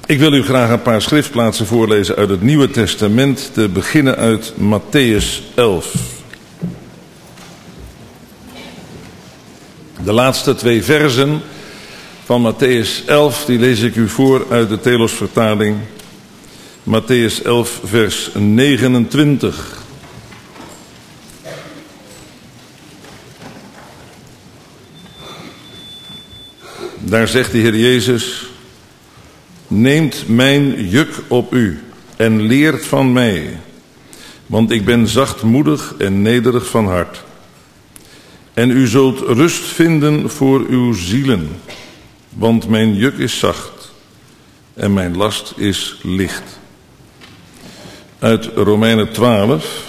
Ik wil u graag een paar schriftplaatsen voorlezen uit het Nieuwe Testament, te beginnen uit Mattheüs 11. De laatste 2 versen van Mattheüs 11, die lees ik u voor uit de Telosvertaling. Mattheüs 11, vers 29. Daar zegt de Heer Jezus: neemt mijn juk op u en leert van mij, want ik ben zachtmoedig en nederig van hart. En u zult rust vinden voor uw zielen, want mijn juk is zacht en mijn last is licht. Uit Romeinen 12.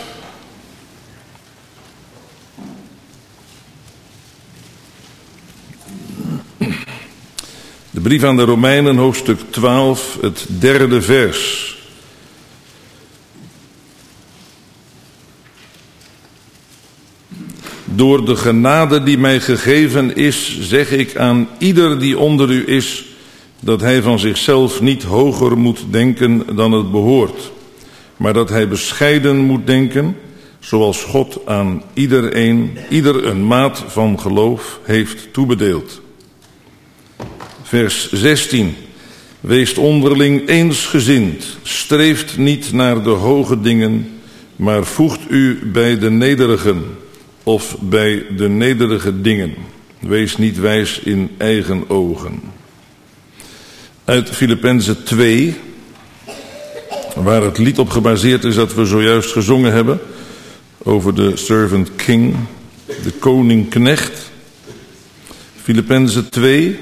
De brief aan de Romeinen, hoofdstuk 12, het 3e vers. Door de genade die mij gegeven is, zeg ik aan ieder die onder u is, dat hij van zichzelf niet hoger moet denken dan het behoort, maar dat hij bescheiden moet denken, zoals God aan ieder een maat van geloof heeft toebedeeld. Vers 16. Wees onderling eensgezind, streeft niet naar de hoge dingen, maar voegt u bij de nederigen of bij de nederige dingen. Wees niet wijs in eigen ogen. Uit Filippenzen 2, waar het lied op gebaseerd is dat we zojuist gezongen hebben, over de servant king, de koning-knecht. Filippenzen 2,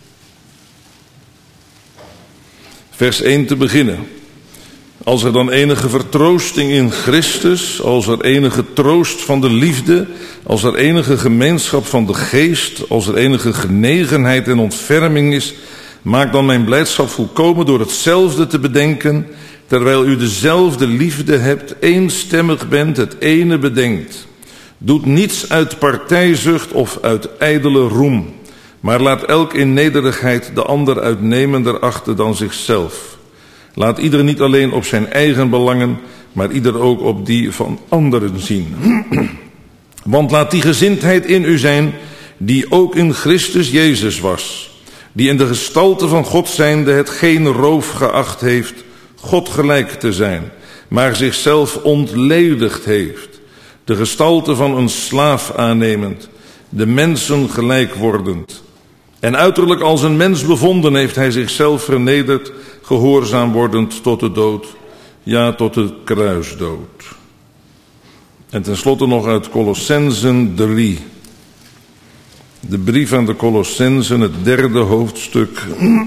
vers 1 te beginnen. Als er dan enige vertroosting in Christus, als er enige troost van de liefde, als er enige gemeenschap van de geest, als er enige genegenheid en ontferming is, maak dan mijn blijdschap volkomen door hetzelfde te bedenken, terwijl u dezelfde liefde hebt, eenstemmig bent, het ene bedenkt. Doet niets uit partijzucht of uit ijdele roem, maar laat elk in nederigheid de ander uitnemender achten dan zichzelf. Laat ieder niet alleen op zijn eigen belangen, maar ieder ook op die van anderen zien. Want laat die gezindheid in u zijn, die ook in Christus Jezus was, die in de gestalte van God zijnde het geen roof geacht heeft God gelijk te zijn, maar zichzelf ontledigd heeft, de gestalte van een slaaf aannemend, de mensen gelijk wordend. En uiterlijk als een mens bevonden heeft hij zichzelf vernederd, gehoorzaam wordend tot de dood, ja, tot de kruisdood. En tenslotte nog uit Kolossenzen 3. De brief aan de Kolossenzen, het 3e hoofdstuk,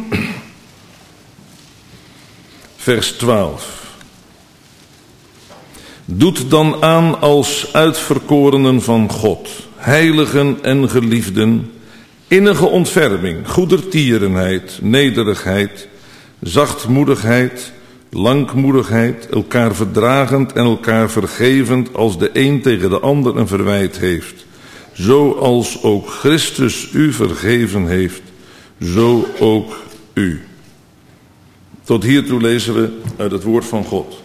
vers 12. Doet dan aan als uitverkorenen van God, heiligen en geliefden, innige ontferming, goedertierenheid, nederigheid, zachtmoedigheid, langmoedigheid, elkaar verdragend en elkaar vergevend als de een tegen de ander een verwijt heeft. Zoals ook Christus u vergeven heeft, zo ook u. Tot hiertoe lezen we uit het woord van God.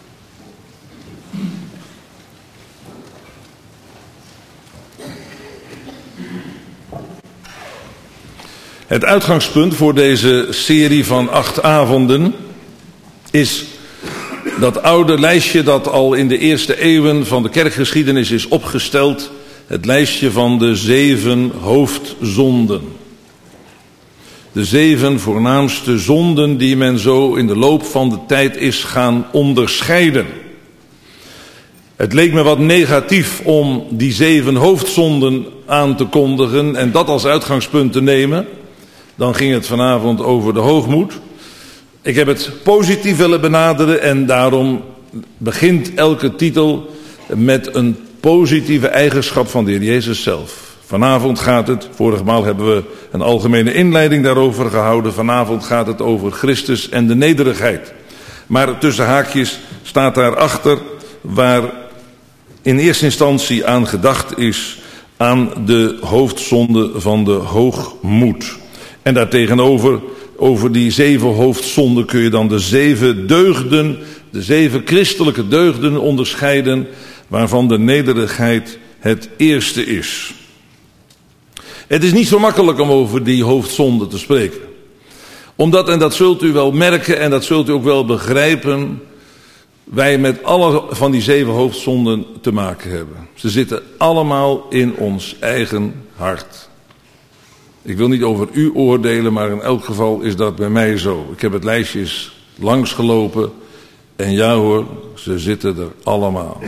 Het uitgangspunt voor deze serie van 8 avonden is dat oude lijstje dat al in de eerste eeuwen van de kerkgeschiedenis is opgesteld. Het lijstje van de 7 hoofdzonden. De 7 voornaamste zonden die men zo in de loop van de tijd is gaan onderscheiden. Het leek me wat negatief om die 7 hoofdzonden aan te kondigen en dat als uitgangspunt te nemen. Dan ging het vanavond over de hoogmoed. Ik heb het positief willen benaderen en daarom begint elke titel met een positieve eigenschap van de Heer Jezus zelf. Vanavond gaat het, vorige maal hebben we een algemene inleiding daarover gehouden. Vanavond gaat het over Christus en de nederigheid. Maar tussen haakjes staat daarachter waar in eerste instantie aan gedacht is aan de hoofdzonde van de hoogmoed. En daartegenover over die 7 hoofdzonden kun je dan de 7 deugden, de 7 christelijke deugden onderscheiden, waarvan de nederigheid het eerste is. Het is niet zo makkelijk om over die hoofdzonden te spreken. Omdat, en dat zult u wel merken en dat zult u ook wel begrijpen, wij met alle van die 7 hoofdzonden te maken hebben. Ze zitten allemaal in ons eigen hart. Ik wil niet over u oordelen, maar in elk geval is dat bij mij zo. Ik heb het lijstje eens langsgelopen en ja hoor, ze zitten er allemaal.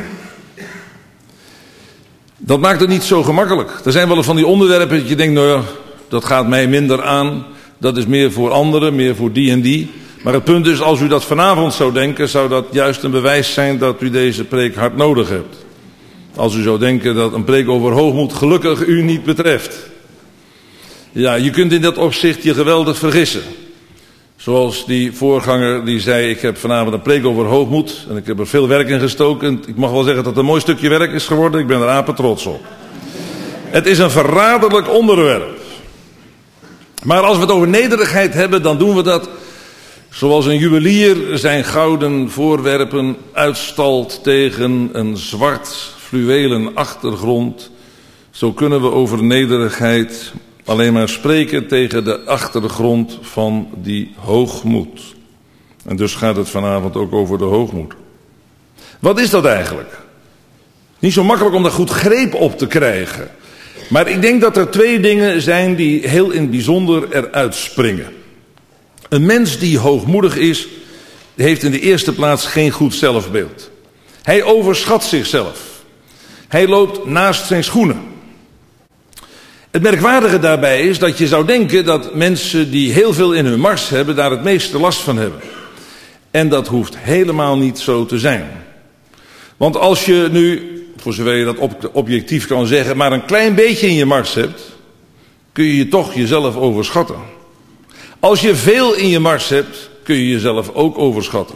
Dat maakt het niet zo gemakkelijk. Er zijn wel van die onderwerpen dat je denkt, nou ja, dat gaat mij minder aan. Dat is meer voor anderen, meer voor die en die. Maar het punt is, als u dat vanavond zou denken, zou dat juist een bewijs zijn dat u deze preek hard nodig hebt. Als u zou denken dat een preek over hoogmoed gelukkig u niet betreft. Ja, je kunt in dat opzicht je geweldig vergissen. Zoals die voorganger die zei, ik heb vanavond een preek over hoogmoed en ik heb er veel werk in gestoken. Ik mag wel zeggen dat het een mooi stukje werk is geworden, ik ben er apen trots op. Het is een verraderlijk onderwerp. Maar als we het over nederigheid hebben, dan doen we dat zoals een juwelier zijn gouden voorwerpen uitstalt tegen een zwart fluwelen achtergrond. Zo kunnen we over nederigheid alleen maar spreken tegen de achtergrond van die hoogmoed. En dus gaat het vanavond ook over de hoogmoed. Wat is dat eigenlijk? Niet zo makkelijk om daar goed greep op te krijgen. Maar ik denk dat er 2 dingen zijn die heel in het bijzonder eruit springen. Een mens die hoogmoedig is, heeft in de eerste plaats geen goed zelfbeeld. Hij overschat zichzelf. Hij loopt naast zijn schoenen. Het merkwaardige daarbij is dat je zou denken dat mensen die heel veel in hun mars hebben, daar het meeste last van hebben. En dat hoeft helemaal niet zo te zijn. Want als je nu, voor zover je dat objectief kan zeggen, maar een klein beetje in je mars hebt, kun je toch jezelf overschatten. Als je veel in je mars hebt, kun je jezelf ook overschatten.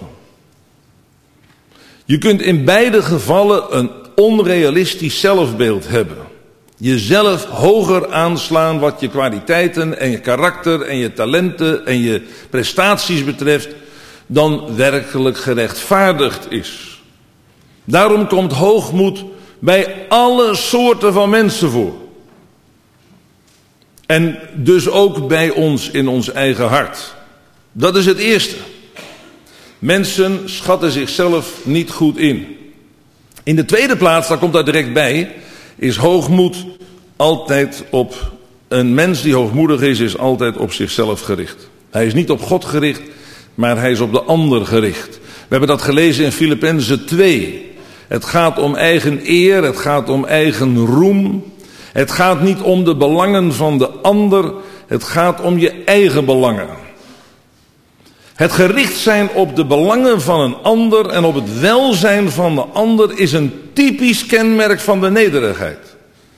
Je kunt in beide gevallen een onrealistisch zelfbeeld hebben. Jezelf hoger aanslaan wat je kwaliteiten en je karakter en je talenten en je prestaties betreft dan werkelijk gerechtvaardigd is. Daarom komt hoogmoed bij alle soorten van mensen voor. En dus ook bij ons in ons eigen hart. Dat is het eerste. Mensen schatten zichzelf niet goed in. In de tweede plaats, daar komt daar direct bij, is hoogmoed altijd op, een mens die hoogmoedig is altijd op zichzelf gericht. Hij is niet op God gericht, maar hij is op de ander gericht. We hebben dat gelezen in Filippenzen 2. Het gaat om eigen eer, het gaat om eigen roem. Het gaat niet om de belangen van de ander, het gaat om je eigen belangen. Het gericht zijn op de belangen van een ander en op het welzijn van de ander is een typisch kenmerk van de nederigheid.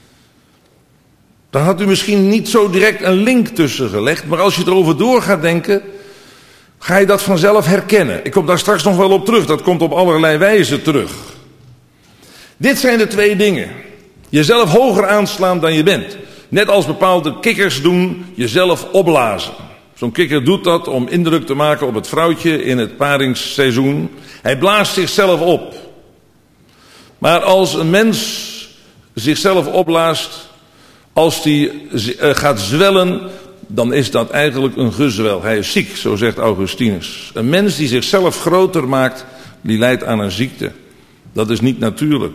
Daar had u misschien niet zo direct een link tussen gelegd, maar als je erover door gaat denken, ga je dat vanzelf herkennen. Ik kom daar straks nog wel op terug, dat komt op allerlei wijzen terug. Dit zijn de 2 dingen. Jezelf hoger aanslaan dan je bent. Net als bepaalde kikkers doen, jezelf opblazen. Zo'n kikker doet dat om indruk te maken op het vrouwtje in het paringsseizoen. Hij blaast zichzelf op. Maar als een mens zichzelf opblaast, als die gaat zwellen, dan is dat eigenlijk een gezwel. Hij is ziek, zo zegt Augustinus. Een mens die zichzelf groter maakt, die lijdt aan een ziekte. Dat is niet natuurlijk.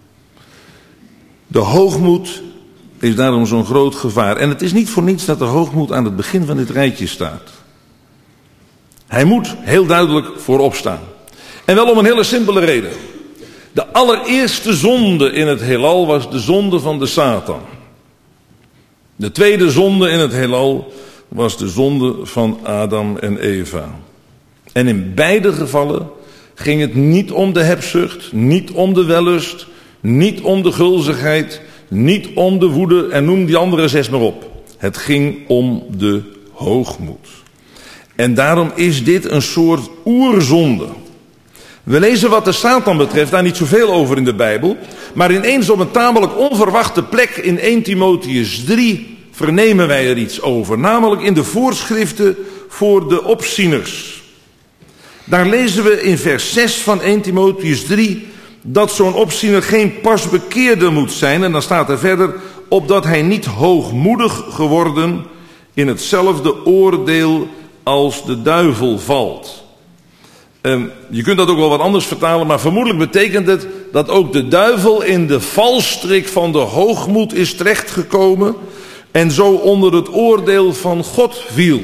De hoogmoed is daarom zo'n groot gevaar. En het is niet voor niets dat de hoogmoed aan het begin van dit rijtje staat. Hij moet heel duidelijk voorop staan. En wel om een hele simpele reden. De allereerste zonde in het heelal was de zonde van de Satan. De tweede zonde in het heelal was de zonde van Adam en Eva. En in beide gevallen ging het niet om de hebzucht, niet om de wellust, niet om de gulzigheid, niet om de woede en noem die andere 6 maar op. Het ging om de hoogmoed. En daarom is dit een soort oerzonde. We lezen wat de Satan betreft daar niet zoveel over in de Bijbel, maar ineens op een tamelijk onverwachte plek in 1 Timotheüs 3 vernemen wij er iets over. Namelijk in de voorschriften voor de opzieners. Daar lezen we in vers 6 van 1 Timotheüs 3... dat zo'n opziener geen pasbekeerde moet zijn. En dan staat er verder, opdat hij niet hoogmoedig geworden in hetzelfde oordeel als de duivel valt. Je kunt dat ook wel wat anders vertalen, maar vermoedelijk betekent het dat ook de duivel in de valstrik van de hoogmoed is terechtgekomen en zo onder het oordeel van God viel.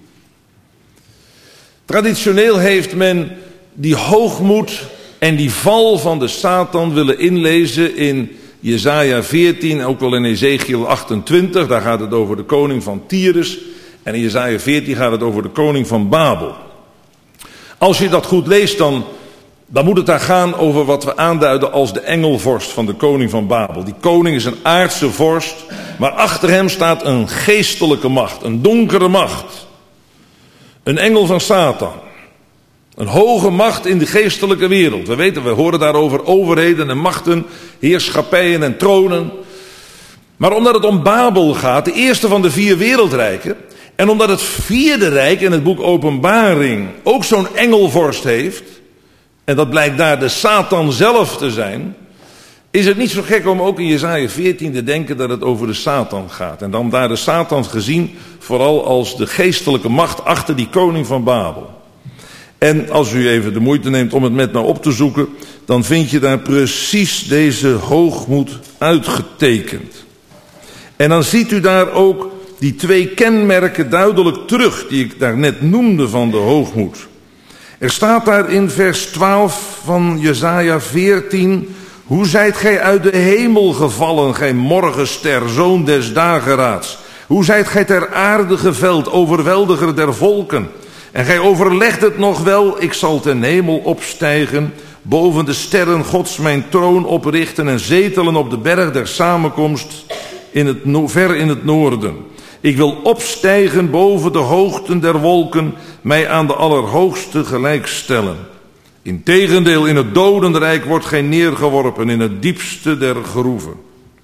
Traditioneel heeft men die hoogmoed en die val van de Satan willen inlezen in Jesaja 14, ook wel in Ezekiel 28. Daar gaat het over de koning van Tyrus. En in Jesaja 14 gaat het over de koning van Babel. Als je dat goed leest, dan moet het daar gaan over wat we aanduiden als de engelvorst van de koning van Babel. Die koning is een aardse vorst, maar achter hem staat een geestelijke macht, een donkere macht. Een engel van Satan. Een hoge macht in de geestelijke wereld. We horen daarover overheden en machten, heerschappijen en tronen. Maar omdat het om Babel gaat, de eerste van de 4 wereldrijken, en omdat het 4e rijk in het boek Openbaring ook zo'n engelvorst heeft, en dat blijkt daar de Satan zelf te zijn, is het niet zo gek om ook in Jesaja 14 te denken dat het over de Satan gaat. En dan daar de Satan gezien vooral als de geestelijke macht achter die koning van Babel. En als u even de moeite neemt om het met me op te zoeken, dan vind je daar precies deze hoogmoed uitgetekend. En dan ziet u daar ook die 2 kenmerken duidelijk terug, die ik daar net noemde van de hoogmoed. Er staat daar in vers 12 van Jesaja 14, hoe zijt gij uit de hemel gevallen, gij morgenster, zoon des dageraads? Hoe zijt gij ter aarde geveld, overweldiger der volken? En gij overlegt het nog wel, ik zal ten hemel opstijgen, boven de sterren Gods mijn troon oprichten en zetelen op de berg der samenkomst ver in het noorden. Ik wil opstijgen boven de hoogten der wolken, mij aan de Allerhoogste gelijkstellen. Integendeel, in het dodenrijk wordt gij neergeworpen, in het diepste der groeven.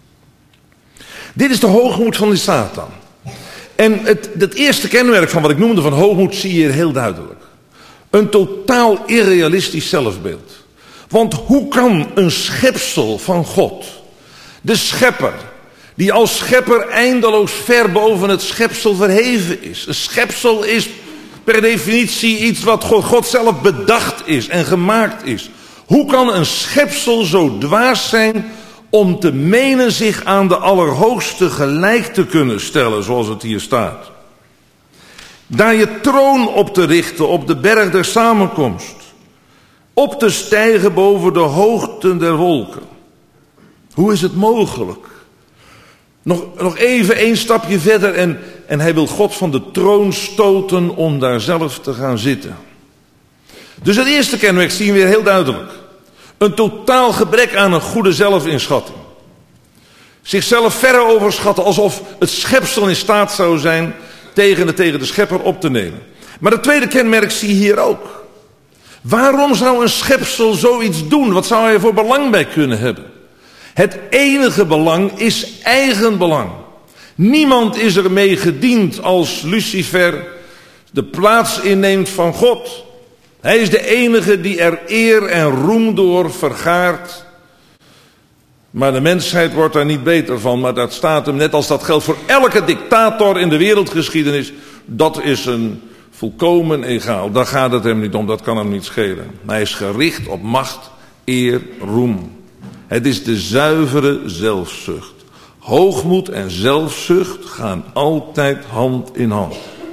Dit is de hoogmoed van de Satan. En het eerste kenmerk van wat ik noemde van hoogmoed zie je hier heel duidelijk. Een totaal irrealistisch zelfbeeld. Want hoe kan een schepsel van God, de schepper, die als schepper eindeloos ver boven het schepsel verheven is. Een schepsel is per definitie iets wat God zelf bedacht is en gemaakt is. Hoe kan een schepsel zo dwaas zijn om te menen zich aan de Allerhoogste gelijk te kunnen stellen, zoals het hier staat? Daar je troon op te richten op de berg der samenkomst. Op te stijgen boven de hoogten der wolken. Hoe is het mogelijk? Nog even 1 stapje verder en hij wil God van de troon stoten om daar zelf te gaan zitten. Dus het eerste kenmerk zien we weer heel duidelijk. Een totaal gebrek aan een goede zelfinschatting. Zichzelf verre overschatten alsof het schepsel in staat zou zijn tegen de schepper op te nemen. Maar het tweede kenmerk zie je hier ook. Waarom zou een schepsel zoiets doen? Wat zou hij er voor belang bij kunnen hebben? Het enige belang is eigenbelang. Niemand is ermee gediend als Lucifer de plaats inneemt van God. Hij is de enige die er eer en roem door vergaart. Maar de mensheid wordt daar niet beter van. Maar dat staat hem, net als dat geldt voor elke dictator in de wereldgeschiedenis. Dat is een volkomen egaal. Daar gaat het hem niet om, dat kan hem niet schelen. Hij is gericht op macht, eer, roem. Het is de zuivere zelfzucht. Hoogmoed en zelfzucht gaan altijd hand in hand.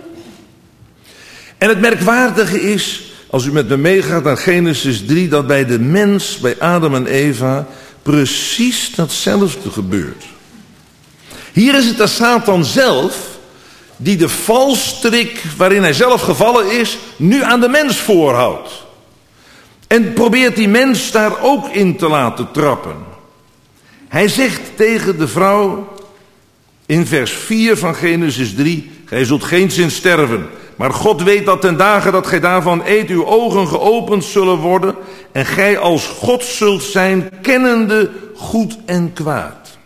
En het merkwaardige is, als u met me meegaat naar Genesis 3, dat bij de mens, bij Adam en Eva, precies datzelfde gebeurt. Hier is het de Satan zelf die de valstrik waarin hij zelf gevallen is, nu aan de mens voorhoudt. En probeert die mens daar ook in te laten trappen. Hij zegt tegen de vrouw in vers 4 van Genesis 3, gij zult geenszins sterven. Maar God weet dat ten dagen dat gij daarvan eet, uw ogen geopend zullen worden. En gij als God zult zijn, kennende goed en kwaad.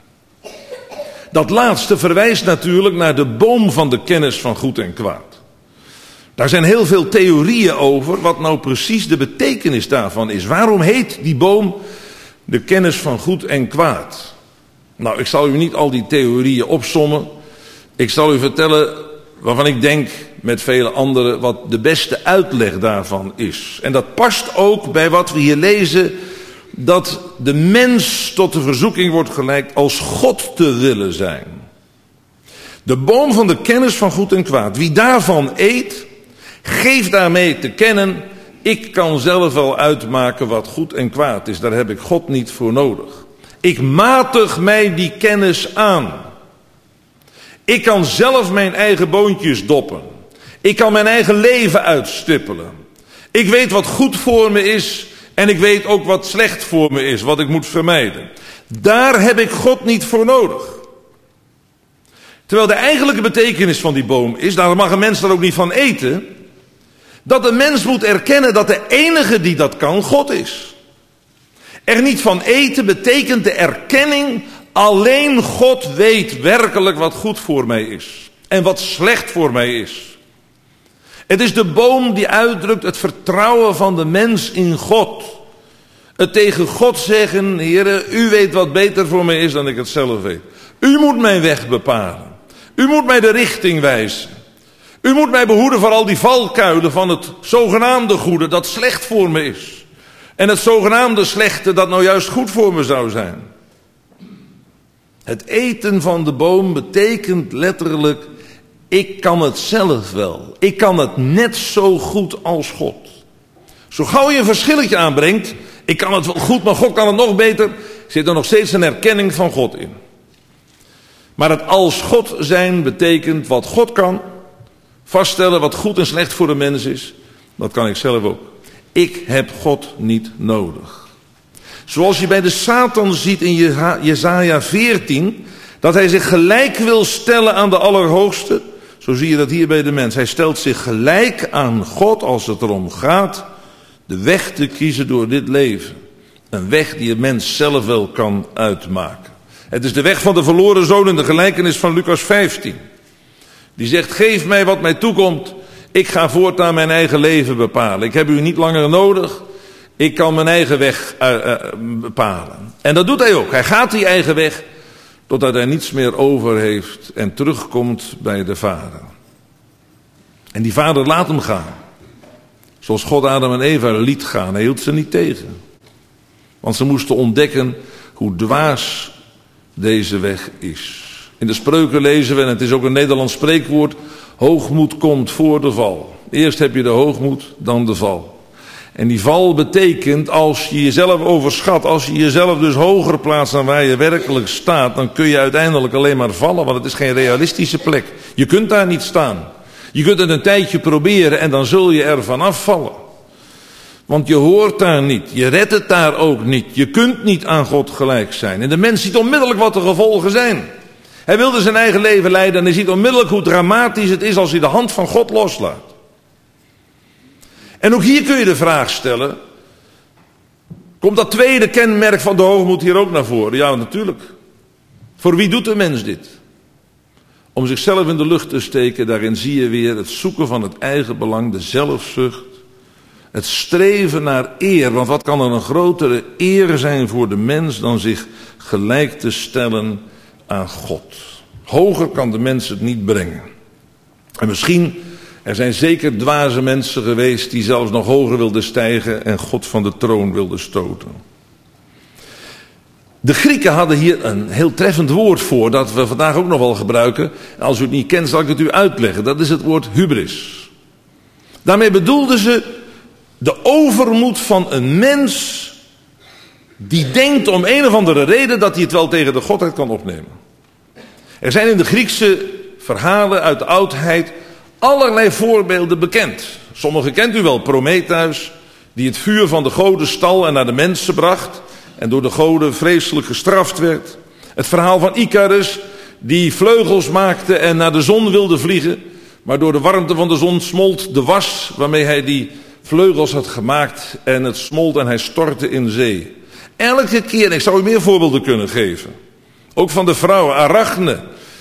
Dat laatste verwijst natuurlijk naar de boom van de kennis van goed en kwaad. Daar zijn heel veel theorieën over wat nou precies de betekenis daarvan is. Waarom heet die boom de kennis van goed en kwaad? Nou, ik zal u niet al die theorieën opsommen. Ik zal u vertellen waarvan ik denk met vele anderen wat de beste uitleg daarvan is. En dat past ook bij wat we hier lezen, dat de mens tot de verzoeking wordt geleid als God te willen zijn. De boom van de kennis van goed en kwaad. Wie daarvan eet, geeft daarmee te kennen, ik kan zelf wel uitmaken wat goed en kwaad is. Daar heb ik God niet voor nodig. Ik matig mij die kennis aan. Ik kan zelf mijn eigen boontjes doppen. Ik kan mijn eigen leven uitstippelen. Ik weet wat goed voor me is en ik weet ook wat slecht voor me is, wat ik moet vermijden. Daar heb ik God niet voor nodig. Terwijl de eigenlijke betekenis van die boom is, daar mag een mens er ook niet van eten, dat de mens moet erkennen dat de enige die dat kan, God is. Er niet van eten betekent de erkenning, alleen God weet werkelijk wat goed voor mij is en wat slecht voor mij is. Het is de boom die uitdrukt het vertrouwen van de mens in God. Het tegen God zeggen, Heere, u weet wat beter voor mij is dan ik het zelf weet. U moet mijn weg bepalen. U moet mij de richting wijzen. U moet mij behoeden voor al die valkuilen van het zogenaamde goede dat slecht voor me is. En het zogenaamde slechte dat nou juist goed voor me zou zijn. Het eten van de boom betekent letterlijk, ik kan het zelf wel. Ik kan het net zo goed als God. Zo gauw je een verschilletje aanbrengt, ik kan het wel goed, maar God kan het nog beter, zit er nog steeds een erkenning van God in. Maar het als God zijn betekent wat God kan, vaststellen wat goed en slecht voor de mens is, dat kan ik zelf ook. Ik heb God niet nodig. Zoals je bij de Satan ziet in Jesaja 14, dat hij zich gelijk wil stellen aan de Allerhoogste, zo zie je dat hier bij de mens. Hij stelt zich gelijk aan God als het erom gaat de weg te kiezen door dit leven. Een weg die een mens zelf wel kan uitmaken. Het is de weg van de verloren zoon in de gelijkenis van Lucas 15. Die zegt, geef mij wat mij toekomt. Ik ga voortaan mijn eigen leven bepalen. Ik heb u niet langer nodig. Ik kan mijn eigen weg bepalen. En dat doet hij ook. Hij gaat die eigen weg totdat hij niets meer over heeft en terugkomt bij de Vader. En die Vader laat hem gaan. Zoals God Adam en Eva liet gaan. Hij hield ze niet tegen. Want ze moesten ontdekken hoe dwaas deze weg is. In de Spreuken lezen we, en het is ook een Nederlands spreekwoord, hoogmoed komt voor de val. Eerst heb je de hoogmoed, dan de val. En die val betekent, als je jezelf overschat, als je jezelf dus hoger plaatst dan waar je werkelijk staat, dan kun je uiteindelijk alleen maar vallen, want het is geen realistische plek. Je kunt daar niet staan. Je kunt het een tijdje proberen en dan zul je er vanaf vallen. Want je hoort daar niet, je redt het daar ook niet, je kunt niet aan God gelijk zijn. En de mens ziet onmiddellijk wat de gevolgen zijn. Hij wilde zijn eigen leven leiden en hij ziet onmiddellijk hoe dramatisch het is als hij de hand van God loslaat. En ook hier kun je de vraag stellen, komt dat tweede kenmerk van de hoogmoed hier ook naar voren? Ja, natuurlijk. Voor wie doet de mens dit? Om zichzelf in de lucht te steken, daarin zie je weer het zoeken van het eigen belang, de zelfzucht. Het streven naar eer, want wat kan er een grotere eer zijn voor de mens dan zich gelijk te stellen aan God. Hoger kan de mens het niet brengen. En misschien, er zijn zeker dwaze mensen geweest die zelfs nog hoger wilden stijgen en God van de troon wilden stoten. De Grieken hadden hier een heel treffend woord voor, dat we vandaag ook nog wel gebruiken. Als u het niet kent, zal ik het u uitleggen. Dat is het woord hubris. Daarmee bedoelden ze de overmoed van een mens die denkt om een of andere reden dat hij het wel tegen de godheid kan opnemen. Er zijn in de Griekse verhalen uit de oudheid allerlei voorbeelden bekend. Sommige kent u wel, Prometheus, die het vuur van de goden stal en naar de mensen bracht en door de goden vreselijk gestraft werd. Het verhaal van Icarus, die vleugels maakte en naar de zon wilde vliegen, maar door de warmte van de zon smolt de was waarmee hij die vleugels had gemaakt en het smolt en hij stortte in zee. Elke keer, ik zou u meer voorbeelden kunnen geven. Ook van de vrouw Arachne,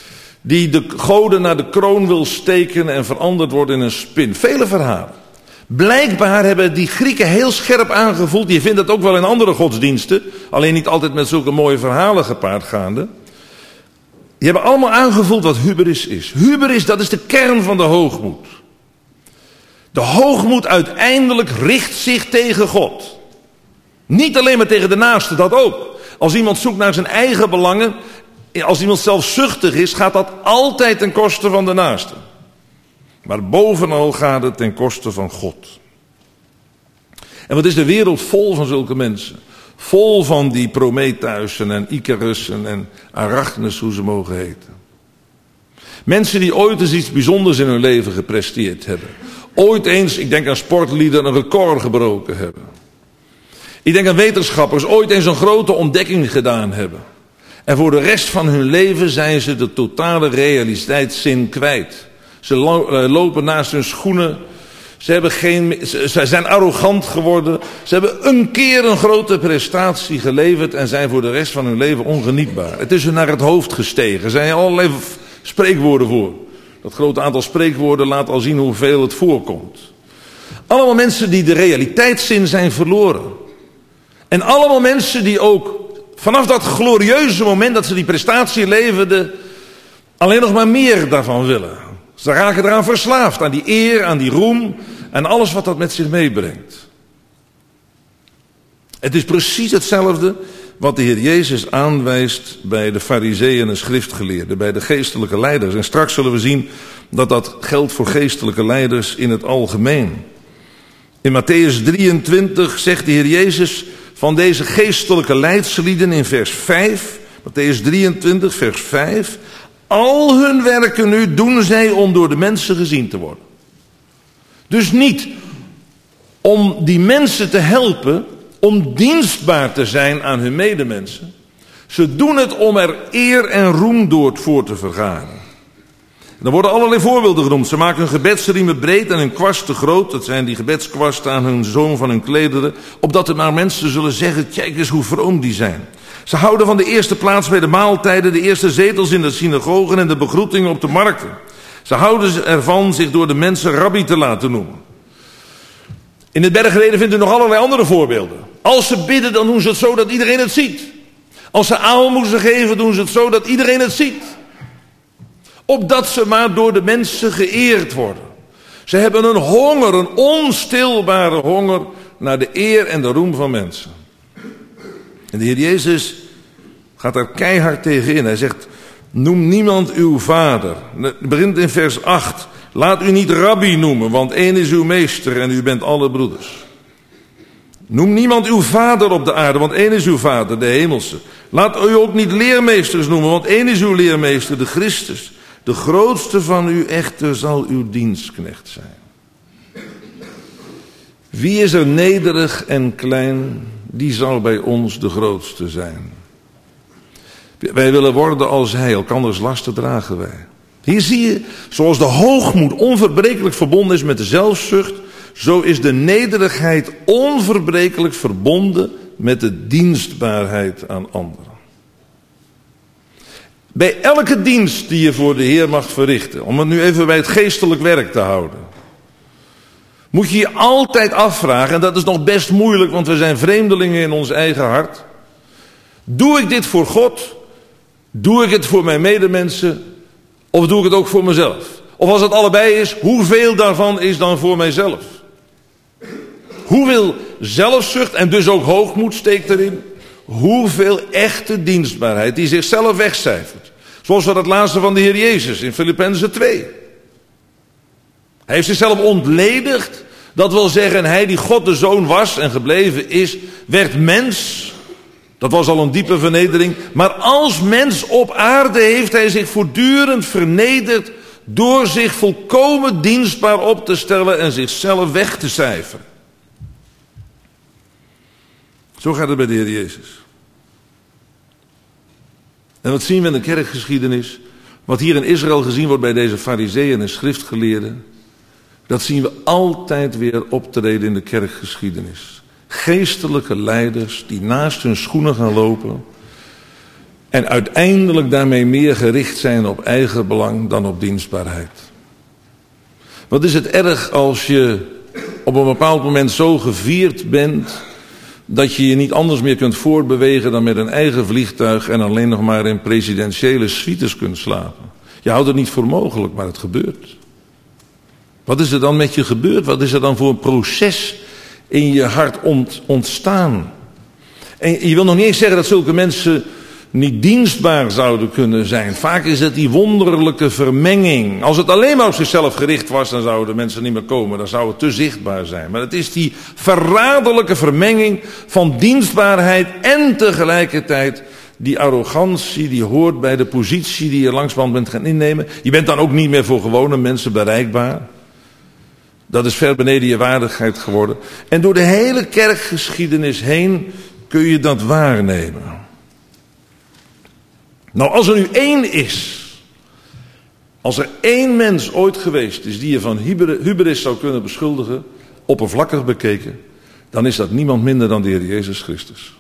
die de goden naar de kroon wil steken en veranderd wordt in een spin. Vele verhalen. Blijkbaar hebben die Grieken heel scherp aangevoeld. Je vindt dat ook wel in andere godsdiensten. Alleen niet altijd met zulke mooie verhalen gepaard gaande. Die hebben allemaal aangevoeld wat hubris is. Hubris, dat is de kern van de hoogmoed. De hoogmoed uiteindelijk richt zich tegen God. Niet alleen maar tegen de naaste, dat ook. Als iemand zoekt naar zijn eigen belangen, als iemand zelfzuchtig is, gaat dat altijd ten koste van de naaste. Maar bovenal gaat het ten koste van God. En wat is de wereld vol van zulke mensen? Vol van die Prometheusen en Icarussen en Arachnes, hoe ze mogen heten. Mensen die ooit eens iets bijzonders in hun leven gepresteerd hebben. Ooit eens, ik denk aan sportlieden, een record gebroken hebben. Ik denk aan wetenschappers, ooit eens een grote ontdekking gedaan hebben. En voor de rest van hun leven zijn ze de totale realiteitszin kwijt. Ze lopen naast hun schoenen. Ze zijn arrogant geworden. Ze hebben een keer een grote prestatie geleverd en zijn voor de rest van hun leven ongenietbaar. Het is hun naar het hoofd gestegen. Er zijn allerlei spreekwoorden voor. Dat grote aantal spreekwoorden laat al zien hoeveel het voorkomt. Allemaal mensen die de realiteitszin zijn verloren. En allemaal mensen die ook vanaf dat glorieuze moment dat ze die prestatie leverden, alleen nog maar meer daarvan willen. Ze raken eraan verslaafd, aan die eer, aan die roem en alles wat dat met zich meebrengt. Het is precies hetzelfde wat de Heer Jezus aanwijst bij de Farizeeën en schriftgeleerden, bij de geestelijke leiders. En straks zullen we zien dat dat geldt voor geestelijke leiders in het algemeen. In Mattheüs 23 zegt de Heer Jezus van deze geestelijke leidslieden in vers 5, Mattheüs 23 vers 5... Al hun werken nu doen zij om door de mensen gezien te worden. Dus niet om die mensen te helpen, om dienstbaar te zijn aan hun medemensen. Ze doen het om er eer en roem voor te vergaren. Er worden allerlei voorbeelden genoemd. Ze maken hun gebedsriemen breed en hun kwast te groot. Dat zijn die gebedskwasten aan hun zoom van hun klederen. Opdat er maar mensen zullen zeggen, kijk eens hoe vroom die zijn. Ze houden van de eerste plaats bij de maaltijden, de eerste zetels in de synagogen en de begroetingen op de markten. Ze houden ervan zich door de mensen rabbi te laten noemen. In het bergreden vindt u nog allerlei andere voorbeelden. Als ze bidden, dan doen ze het zo dat iedereen het ziet. Als ze aalmoezen geven, doen ze het zo dat iedereen het ziet. Opdat ze maar door de mensen geëerd worden. Ze hebben een honger, een onstilbare honger naar de eer en de roem van mensen. En de Heer Jezus gaat daar keihard tegen in. Hij zegt, noem niemand uw vader. Het begint in vers 8. Laat u niet rabbi noemen, want één is uw meester en u bent alle broeders. Noem niemand uw vader op de aarde, want één is uw vader, de hemelse. Laat u ook niet leermeesters noemen, want één is uw leermeester, de Christus. De grootste van u echter zal uw dienstknecht zijn. Wie is er nederig en klein, die zal bij ons de grootste zijn. Wij willen worden als hij, elkanders lasten dragen wij. Hier zie je, zoals de hoogmoed onverbrekelijk verbonden is met de zelfzucht, zo is de nederigheid onverbrekelijk verbonden met de dienstbaarheid aan anderen. Bij elke dienst die je voor de Heer mag verrichten, om het nu even bij het geestelijk werk te houden, moet je je altijd afvragen, en dat is nog best moeilijk, want we zijn vreemdelingen in ons eigen hart. Doe ik dit voor God? Doe ik het voor mijn medemensen? Of doe ik het ook voor mezelf? Of als het allebei is, hoeveel daarvan is dan voor mijzelf? Hoeveel zelfzucht en dus ook hoogmoed steekt erin? Hoeveel echte dienstbaarheid die zichzelf wegcijfert? Zoals we dat lazen van de Heer Jezus in Filippenzen 2. Hij heeft zichzelf ontledigd. Dat wil zeggen, hij die God de Zoon was en gebleven is, werd mens. Dat was al een diepe vernedering. Maar als mens op aarde heeft hij zich voortdurend vernederd door zich volkomen dienstbaar op te stellen en zichzelf weg te cijferen. Zo gaat het bij de Heer Jezus. En wat zien we in de kerkgeschiedenis? Wat hier in Israël gezien wordt bij deze farizeeën en schriftgeleerden, dat zien we altijd weer optreden in de kerkgeschiedenis. Geestelijke leiders die naast hun schoenen gaan lopen, En uiteindelijk daarmee meer gericht zijn op eigen belang dan op dienstbaarheid. Wat is het erg als je op een bepaald moment zo gevierd bent dat je je niet anders meer kunt voortbewegen dan met een eigen vliegtuig en alleen nog maar in presidentiële suites kunt slapen. Je houdt het niet voor mogelijk, maar het gebeurt. Wat is er dan met je gebeurd? Wat is er dan voor een proces in je hart ontstaan? En je wil nog niet eens zeggen dat zulke mensen niet dienstbaar zouden kunnen zijn. Vaak is het die wonderlijke vermenging. Als het alleen maar op zichzelf gericht was, dan zouden de mensen niet meer komen. Dan zou het te zichtbaar zijn. Maar het is die verraderlijke vermenging van dienstbaarheid en tegelijkertijd die arrogantie die hoort bij de positie die je langsband bent gaan innemen. Je bent dan ook niet meer voor gewone mensen bereikbaar. Dat is ver beneden je waardigheid geworden. En door de hele kerkgeschiedenis heen kun je dat waarnemen. Nou, als er nu één is, als er één mens ooit geweest is die je van hubris zou kunnen beschuldigen, oppervlakkig bekeken, dan is dat niemand minder dan de Heer Jezus Christus.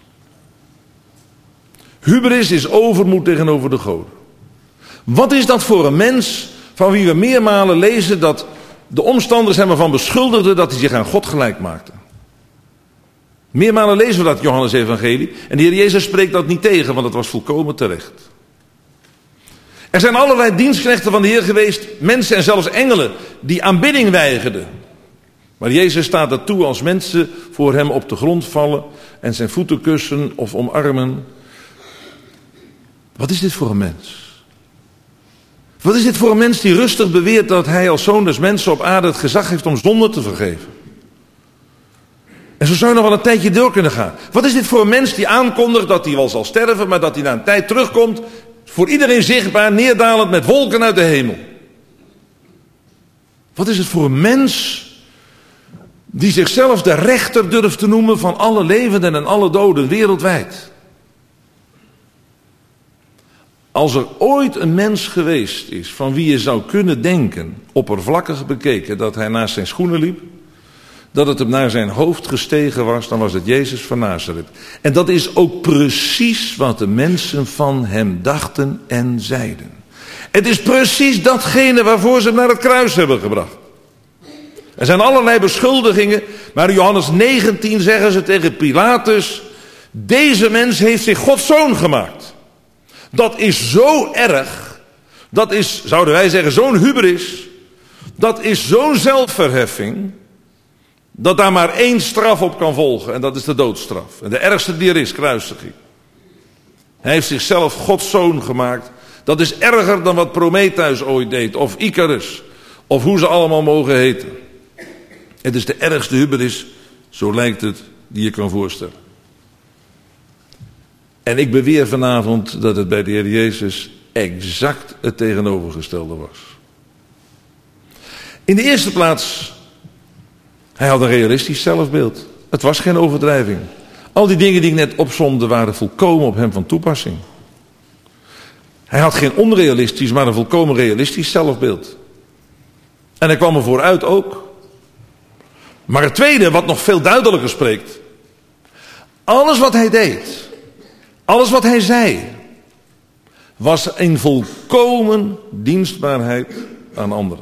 Hubris is overmoed tegenover de goden. Wat is dat voor een mens van wie we meermalen lezen dat de omstanders hem ervan beschuldigden dat hij zich aan God gelijk maakte? Meermalen lezen we dat in Johannes Evangelie en de Heer Jezus spreekt dat niet tegen, want het was volkomen terecht. Er zijn allerlei dienstknechten van de Heer geweest, mensen en zelfs engelen, die aanbidding weigerden. Maar Jezus staat er toe als mensen voor hem op de grond vallen en zijn voeten kussen of omarmen. Wat is dit voor een mens? Wat is dit voor een mens die rustig beweert dat hij als zoon des mensen op aarde het gezag heeft om zonde te vergeven? En zo zou je nog wel een tijdje door kunnen gaan. Wat is dit voor een mens die aankondigt dat hij wel zal sterven, maar dat hij na een tijd terugkomt, voor iedereen zichtbaar, neerdalend met wolken uit de hemel? Wat is het voor een mens die zichzelf de rechter durft te noemen van alle levenden en alle doden wereldwijd? Als er ooit een mens geweest is van wie je zou kunnen denken, oppervlakkig bekeken, dat hij naast zijn schoenen liep, dat het hem naar zijn hoofd gestegen was, dan was het Jezus van Nazareth. En dat is ook precies wat de mensen van hem dachten en zeiden. Het is precies datgene waarvoor ze hem naar het kruis hebben gebracht. Er zijn allerlei beschuldigingen, maar in Johannes 19 zeggen ze tegen Pilatus: deze mens heeft zich Gods zoon gemaakt. Dat is zo erg, dat is, zouden wij zeggen, zo'n hubris, dat is zo'n zelfverheffing, dat daar maar één straf op kan volgen en dat is de doodstraf. En de ergste die er is, kruisiging. Hij heeft zichzelf Gods zoon gemaakt. Dat is erger dan wat Prometheus ooit deed, of Icarus, of hoe ze allemaal mogen heten. Het is de ergste hubris, zo lijkt het, die je kan voorstellen. En ik beweer vanavond dat het bij de Heer Jezus exact het tegenovergestelde was. In de eerste plaats, hij had een realistisch zelfbeeld. Het was geen overdrijving. Al die dingen die ik net opsomde waren volkomen op hem van toepassing. Hij had geen onrealistisch, maar een volkomen realistisch zelfbeeld. En hij kwam er vooruit ook. Maar het tweede, wat nog veel duidelijker spreekt. Alles wat hij deed, alles wat hij zei, was in volkomen dienstbaarheid aan anderen.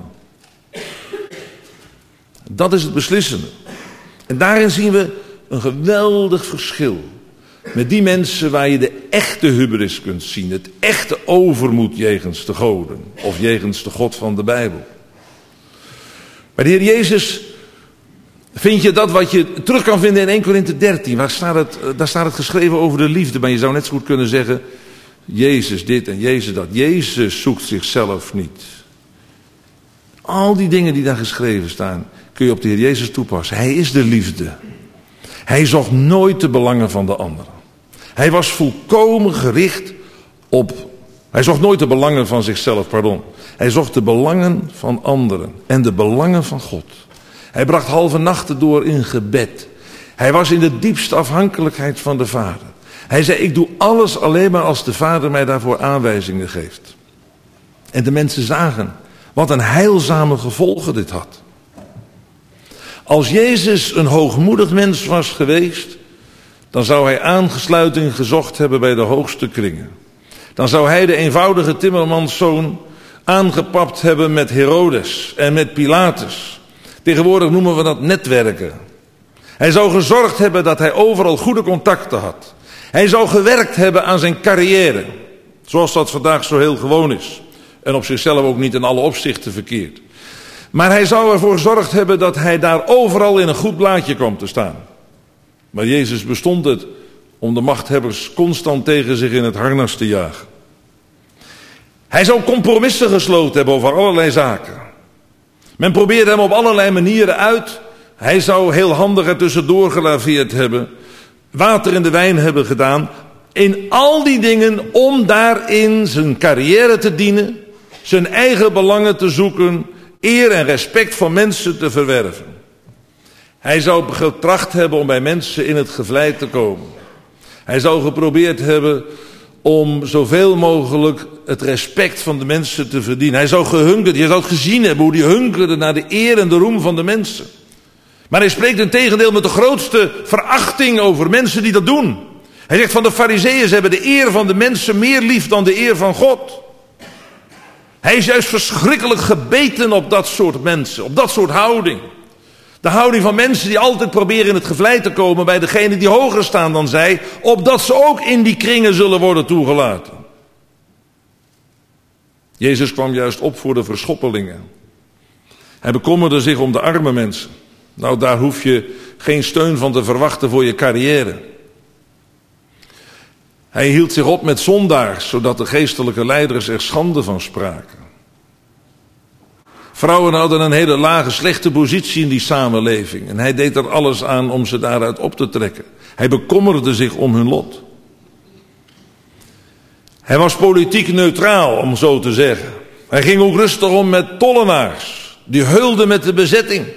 Dat is het beslissende. En daarin zien we een geweldig verschil met die mensen waar je de echte hubris kunt zien. Het echte overmoed jegens de goden of jegens de God van de Bijbel. Bij de Heer Jezus vind je dat wat je terug kan vinden in 1 Korinthe 13. Daar staat het geschreven over de liefde. Maar je zou net zo goed kunnen zeggen, Jezus dit en Jezus dat. Jezus zoekt zichzelf niet. Al die dingen die daar geschreven staan, kun je op de Heer Jezus toepassen. Hij is de liefde. Hij zocht nooit de belangen van de anderen. Hij was volkomen gericht op... Hij zocht nooit de belangen van zichzelf, Hij zocht de belangen van anderen en de belangen van God. Hij bracht halve nachten door in gebed. Hij was in de diepste afhankelijkheid van de Vader. Hij zei, ik doe alles alleen maar als de Vader mij daarvoor aanwijzingen geeft. En de mensen zagen wat een heilzame gevolgen dit had. Als Jezus een hoogmoedig mens was geweest, dan zou hij aansluiting gezocht hebben bij de hoogste kringen. dan zou hij de eenvoudige timmermanszoon aangepapt hebben met Herodes en met Pilatus. Tegenwoordig noemen we dat netwerken. Hij zou gezorgd hebben dat hij overal goede contacten had. Hij zou gewerkt hebben aan zijn carrière, zoals dat vandaag zo heel gewoon is. En op zichzelf ook niet in alle opzichten verkeerd. Maar hij zou ervoor gezorgd hebben dat hij daar overal in een goed blaadje kwam te staan. Maar Jezus bestond het om de machthebbers constant tegen zich in het harnas te jagen. Hij zou compromissen gesloten hebben over allerlei zaken. Men probeerde hem op allerlei manieren uit. Hij zou heel handig ertussendoor gelaveerd hebben. Water in de wijn hebben gedaan. In al die dingen om daarin zijn carrière te dienen. Zijn eigen belangen te zoeken. Eer en respect van mensen te verwerven. Hij zou getracht hebben om bij mensen in het gevlei te komen. Hij zou geprobeerd hebben om zoveel mogelijk het respect van de mensen te verdienen. Hij zou gehunkerd, je zou het gezien hebben hoe hij hunkerde naar de eer en de roem van de mensen. Maar hij spreekt in tegendeel met de grootste verachting over mensen die dat doen. Hij zegt van de Farizeeën, ze hebben de eer van de mensen meer lief dan de eer van God. Hij is juist verschrikkelijk gebeten op dat soort mensen, op dat soort houding. De houding van mensen die altijd proberen in het gevlei te komen bij degene die hoger staan dan zij, opdat ze ook in die kringen zullen worden toegelaten. Jezus kwam juist op voor de verschoppelingen. Hij bekommerde zich om de arme mensen. Nou, daar hoef je geen steun van te verwachten voor je carrière. Hij hield zich op met zondaars, zodat de geestelijke leiders er schande van spraken. Vrouwen hadden een hele lage, slechte positie in die samenleving. En hij deed er alles aan om ze daaruit op te trekken. Hij bekommerde zich om hun lot. Hij was politiek neutraal, om zo te zeggen. Hij ging ook rustig om met tollenaars. Die heulden met de bezetting.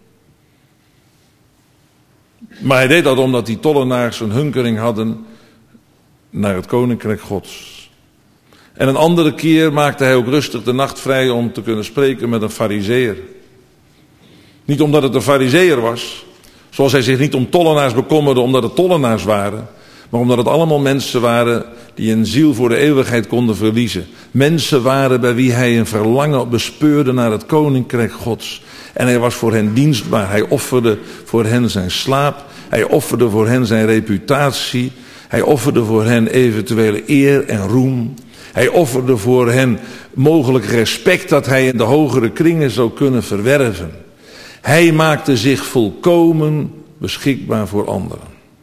Maar hij deed dat omdat die tollenaars een hunkering hadden naar het koninkrijk Gods. En een andere keer maakte hij ook rustig de nacht vrij om te kunnen spreken met een farizeeër. Niet omdat het een farizeeër was, zoals hij zich niet om tollenaars bekommerde omdat het tollenaars waren, maar omdat het allemaal mensen waren die een ziel voor de eeuwigheid konden verliezen. Mensen waren bij wie hij een verlangen bespeurde naar het koninkrijk Gods. En hij was voor hen dienstbaar. Hij offerde voor hen zijn slaap. Hij offerde voor hen zijn reputatie. Hij offerde voor hen eventuele eer en roem. Hij offerde voor hen mogelijk respect dat hij in de hogere kringen zou kunnen verwerven. Hij maakte zich volkomen beschikbaar voor anderen.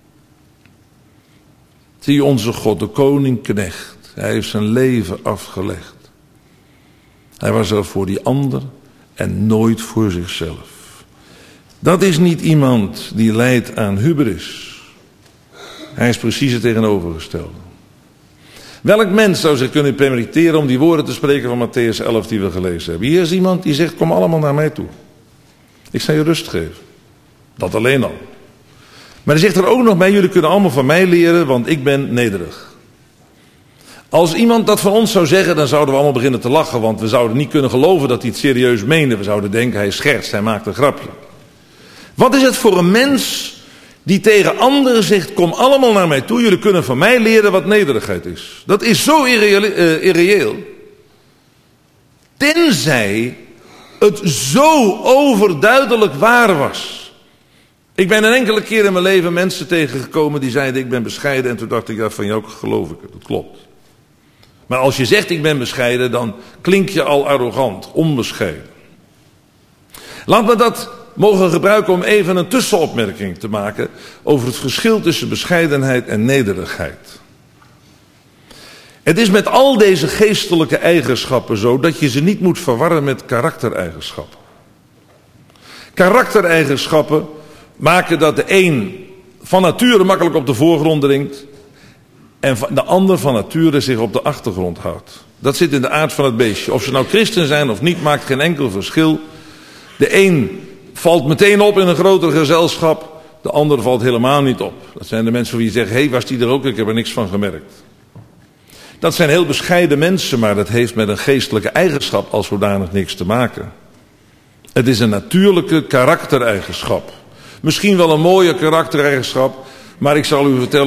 Zie onze God, de koning-knecht. Hij heeft zijn leven afgelegd. Hij was er voor die ander en nooit voor zichzelf. Dat is niet iemand die lijdt aan hubris. Hij is precies het tegenovergestelde. Welk mens zou zich kunnen permitteren om die woorden te spreken van Mattheüs 11 die we gelezen hebben? Hier is iemand die zegt, kom allemaal naar mij toe. Ik zal je rust geven. Dat alleen al. Maar hij zegt er ook nog bij, jullie kunnen allemaal van mij leren, want ik ben nederig. Als iemand dat van ons zou zeggen, dan zouden we allemaal beginnen te lachen, want we zouden niet kunnen geloven dat hij het serieus meende. We zouden denken, hij schertst, hij maakt een grapje. Wat is het voor een mens die tegen anderen zegt, kom allemaal naar mij toe, jullie kunnen van mij leren wat nederigheid is. Dat is zo irreëel. Tenzij het zo overduidelijk waar was. Ik ben een enkele keer in mijn leven mensen tegengekomen die zeiden, ik ben bescheiden. En toen dacht ik, ja, van jou geloof ik het, dat klopt. Maar als je zegt, ik ben bescheiden, dan klink je al arrogant, onbescheiden. Laat me dat mogen gebruiken om even een tussenopmerking te maken over het verschil tussen bescheidenheid en nederigheid. Het is met al deze geestelijke eigenschappen zo dat je ze niet moet verwarren met karaktereigenschappen. Karaktereigenschappen maken dat de een van nature makkelijk op de voorgrond dringt en de ander van nature zich op de achtergrond houdt. Dat zit in de aard van het beestje. Of ze nou christen zijn of niet, maakt geen enkel verschil. De een valt meteen op in een groter gezelschap, de ander valt helemaal niet op. Dat zijn de mensen die zeggen, hé, was die er ook? Ik heb er niks van gemerkt. Dat zijn heel bescheiden mensen, maar dat heeft met een geestelijke eigenschap als zodanig niks te maken. Het is een natuurlijke karaktereigenschap. Misschien wel een mooie karaktereigenschap, maar ik zal u vertellen,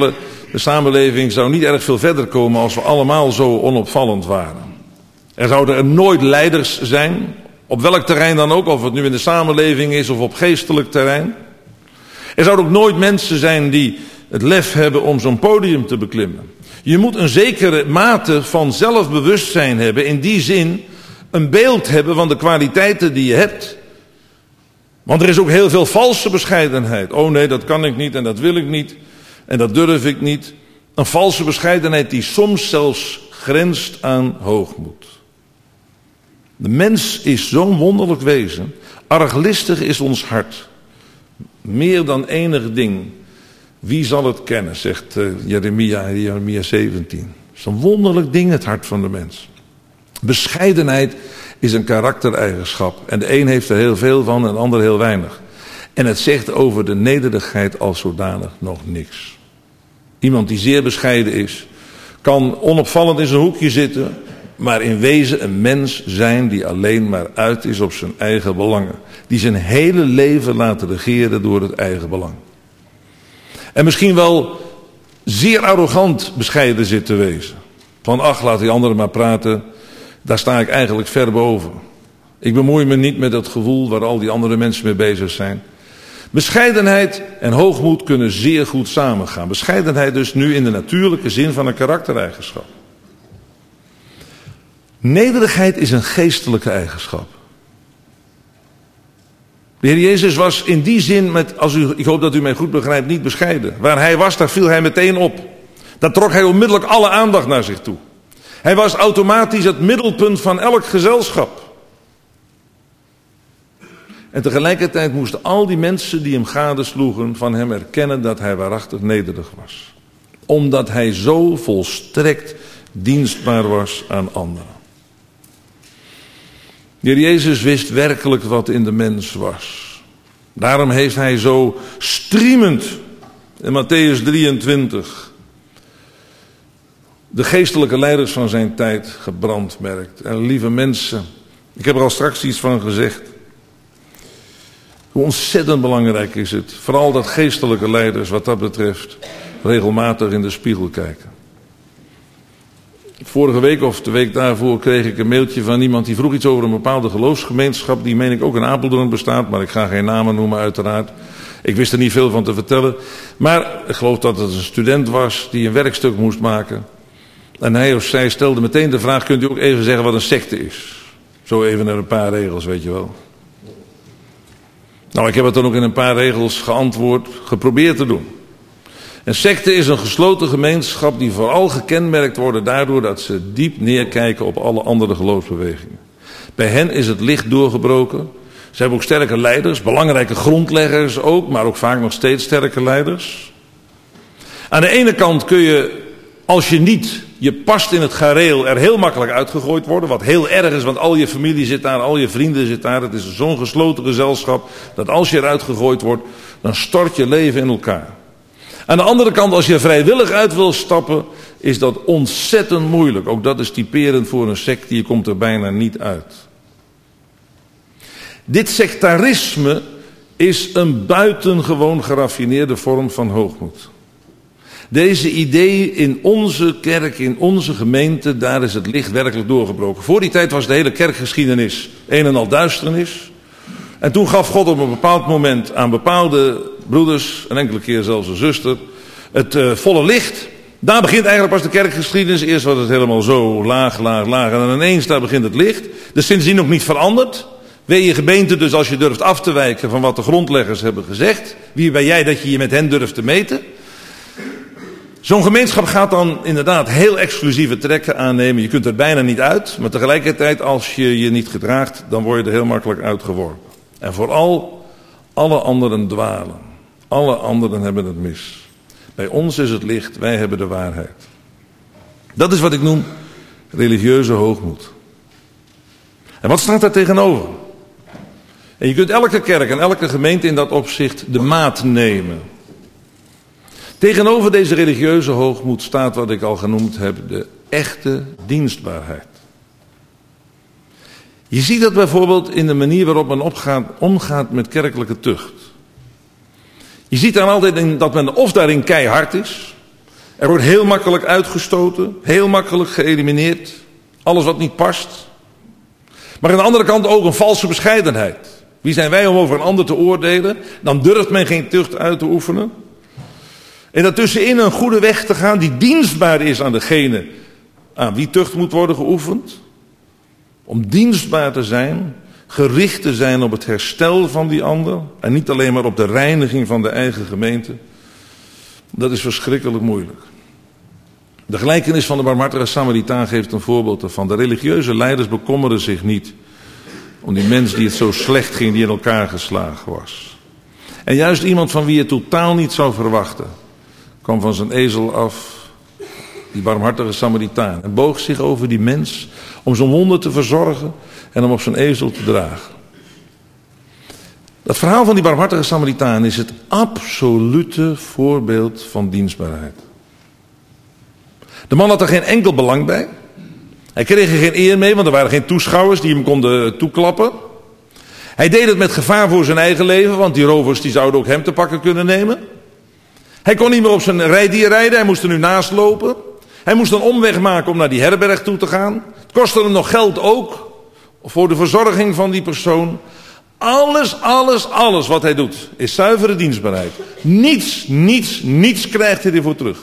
De samenleving zou niet erg veel verder komen als we allemaal zo onopvallend waren. Er zouden er nooit leiders zijn, op welk terrein dan ook, of het nu in de samenleving is of op geestelijk terrein. Er zouden ook nooit mensen zijn die het lef hebben om zo'n podium te beklimmen. Je moet een zekere mate van zelfbewustzijn hebben, in die zin een beeld hebben van de kwaliteiten die je hebt. Want er is ook heel veel valse bescheidenheid. Oh nee, dat kan ik niet en dat wil ik niet en dat durf ik niet. Een valse bescheidenheid die soms zelfs grenst aan hoogmoed. De mens is zo'n wonderlijk wezen. Arglistig is ons hart. Meer dan enig ding. Wie zal het kennen, zegt Jeremia 17. Het is een wonderlijk ding, het hart van de mens. Bescheidenheid is een karaktereigenschap. En de een heeft er heel veel van en de ander heel weinig. En het zegt over de nederigheid als zodanig nog niks. Iemand die zeer bescheiden is, kan onopvallend in zijn hoekje zitten, maar in wezen een mens zijn die alleen maar uit is op zijn eigen belangen. Die zijn hele leven laat regeren door het eigen belang. En misschien wel zeer arrogant bescheiden zit te wezen. Van ach, laat die anderen maar praten, daar sta ik eigenlijk ver boven. Ik bemoei me niet met dat gevoel waar al die andere mensen mee bezig zijn. Bescheidenheid en hoogmoed kunnen zeer goed samengaan. Bescheidenheid dus nu in de natuurlijke zin van een karaktereigenschap. Nederigheid is een geestelijke eigenschap. De Heer Jezus was in die zin, ik hoop dat u mij goed begrijpt, niet bescheiden. Waar hij was, daar viel hij meteen op. Daar trok hij onmiddellijk alle aandacht naar zich toe. Hij was automatisch het middelpunt van elk gezelschap. En tegelijkertijd moesten al die mensen die hem gadesloegen van hem erkennen dat hij waarachtig nederig was. Omdat hij zo volstrekt dienstbaar was aan anderen. De Heer Jezus wist werkelijk wat in de mens was. Daarom heeft hij zo striemend in Mattheüs 23 de geestelijke leiders van zijn tijd gebrandmerkt. En lieve mensen, ik heb er al straks iets van gezegd. Hoe ontzettend belangrijk is het, vooral dat geestelijke leiders wat dat betreft, regelmatig in de spiegel kijken. Vorige week of de week daarvoor kreeg ik een mailtje van iemand die vroeg iets over een bepaalde geloofsgemeenschap. Die meen ik ook in Apeldoorn bestaat, maar ik ga geen namen noemen uiteraard. Ik wist er niet veel van te vertellen. Maar ik geloof dat het een student was die een werkstuk moest maken. En hij of zij stelde meteen de vraag, kunt u ook even zeggen wat een secte is? Zo even in een paar regels, weet je wel. Nou, ik heb het dan ook in een paar regels geprobeerd te doen. Een secte is een gesloten gemeenschap die vooral gekenmerkt worden daardoor dat ze diep neerkijken op alle andere geloofsbewegingen. Bij hen is het licht doorgebroken. Ze hebben ook sterke leiders, belangrijke grondleggers ook, maar ook vaak nog steeds sterke leiders. Aan de ene kant kun je, als je niet je past in het gareel, er heel makkelijk uitgegooid worden. Wat heel erg is, want al je familie zit daar, al je vrienden zitten daar. Het is zo'n gesloten gezelschap dat als je eruit gegooid wordt, dan stort je leven in elkaar. Aan de andere kant, als je vrijwillig uit wil stappen, is dat ontzettend moeilijk. Ook dat is typerend voor een secte, je komt er bijna niet uit. Dit sectarisme is een buitengewoon geraffineerde vorm van hoogmoed. Deze idee in onze kerk, in onze gemeente, daar is het licht werkelijk doorgebroken. Voor die tijd was de hele kerkgeschiedenis een en al duisternis. En toen gaf God op een bepaald moment aan bepaalde broeders, een enkele keer zelfs een zuster, het volle licht. Daar begint eigenlijk pas de kerkgeschiedenis. Eerst was het helemaal zo laag. En dan ineens daar begint het licht. Dus sindsdien nog niet veranderd. Wee je gemeente dus als je durft af te wijken van wat de grondleggers hebben gezegd. Wie ben jij dat je je met hen durft te meten? Zo'n gemeenschap gaat dan inderdaad heel exclusieve trekken aannemen. Je kunt er bijna niet uit. Maar tegelijkertijd als je je niet gedraagt, dan word je er heel makkelijk uitgeworpen. En vooral alle anderen dwalen. Alle anderen hebben het mis. Bij ons is het licht, wij hebben de waarheid. Dat is wat ik noem religieuze hoogmoed. En wat staat daar tegenover? En je kunt elke kerk en elke gemeente in dat opzicht de maat nemen. Tegenover deze religieuze hoogmoed staat wat ik al genoemd heb, de echte dienstbaarheid. Je ziet dat bijvoorbeeld in de manier waarop men omgaat met kerkelijke tucht. Je ziet dan altijd dat men of daarin keihard is, Er wordt heel makkelijk uitgestoten, heel makkelijk geëlimineerd. Alles wat niet past. Maar aan de andere kant ook een valse bescheidenheid. Wie zijn wij om over een ander te oordelen? Dan durft men geen tucht uit te oefenen. En daartussenin een goede weg te gaan die dienstbaar is aan degene aan wie tucht moet worden geoefend. Om dienstbaar te zijn, gericht te zijn op het herstel van die ander. En niet alleen maar op de reiniging van de eigen gemeente. Dat is verschrikkelijk moeilijk. De gelijkenis van de barmhartige Samaritaan geeft een voorbeeld ervan. De religieuze leiders bekommerden zich niet om die mens die het zo slecht ging, die in elkaar geslagen was. En juist iemand van wie je totaal niet zou verwachten, kwam van zijn ezel af, die barmhartige Samaritaan, en boog zich over die mens om zijn wonden te verzorgen en hem op zijn ezel te dragen. Dat verhaal van die barmhartige Samaritaan is het absolute voorbeeld van dienstbaarheid. De man had er geen enkel belang bij. Hij kreeg er geen eer mee, want er waren geen toeschouwers die hem konden toeklappen. Hij deed het met gevaar voor zijn eigen leven, want die rovers die zouden ook hem te pakken kunnen nemen. Hij kon niet meer op zijn rijdier rijden, hij moest er nu naast lopen. Hij moest een omweg maken om naar die herberg toe te gaan. Het kostte hem nog geld ook voor de verzorging van die persoon. Alles wat hij doet is zuivere dienstbaarheid. Niets krijgt hij ervoor terug.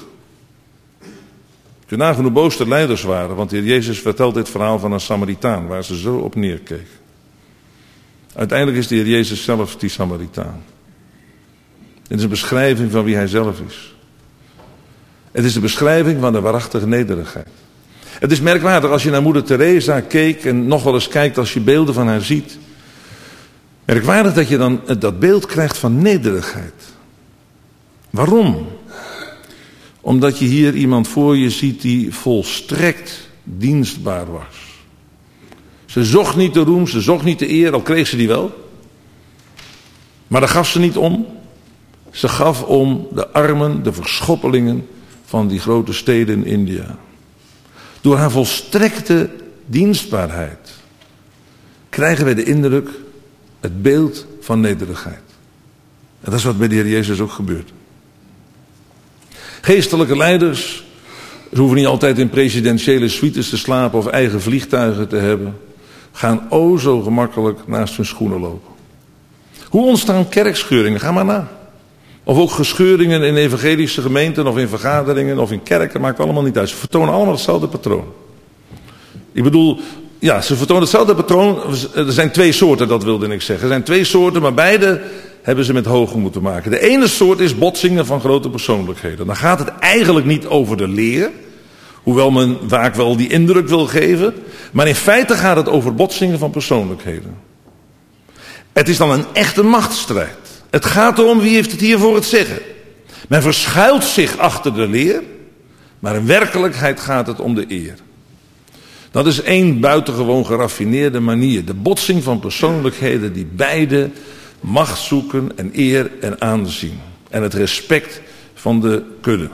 Je nagaan hoe boos de leiders waren, want de Heer Jezus vertelt dit verhaal van een Samaritaan waar ze zo op neerkeken. Uiteindelijk is de Heer Jezus zelf die Samaritaan. Het is een beschrijving van wie hij zelf is. Het is de beschrijving van de waarachtige nederigheid. Het is merkwaardig als je naar moeder Teresa keek en nog wel eens kijkt als je beelden van haar ziet. Merkwaardig dat je dan dat beeld krijgt van nederigheid. Waarom? Omdat je hier iemand voor je ziet die volstrekt dienstbaar was. Ze zocht niet de roem, ze zocht niet de eer, al kreeg ze die wel. Maar daar gaf ze niet om. Ze gaf om de armen, de verschoppelingen van die grote steden in India. Door haar volstrekte dienstbaarheid krijgen wij de indruk, het beeld van nederigheid. En dat is wat bij de Heer Jezus ook gebeurt. Geestelijke leiders, ze hoeven niet altijd in presidentiële suites te slapen of eigen vliegtuigen te hebben, gaan o zo gemakkelijk naast hun schoenen lopen. Hoe ontstaan kerkscheuringen? Ga maar na. Of ook gescheuringen in evangelische gemeenten of in vergaderingen of in kerken, maakt allemaal niet uit. Ze vertonen allemaal hetzelfde patroon. Ik bedoel, ja, ze vertonen hetzelfde patroon. Er zijn twee soorten, dat wilde ik zeggen. Er zijn twee soorten, maar beide hebben ze met hoogmoed te maken. De ene soort is botsingen van grote persoonlijkheden. Dan gaat het eigenlijk niet over de leer, hoewel men vaak wel die indruk wil geven. Maar in feite gaat het over botsingen van persoonlijkheden. Het is dan een echte machtsstrijd. Het gaat erom wie heeft het hier voor het zeggen. Men verschuilt zich achter de leer, maar in werkelijkheid gaat het om de eer. Dat is één buitengewoon geraffineerde manier. De botsing van persoonlijkheden die beide macht zoeken en eer en aanzien. En het respect van de kudde.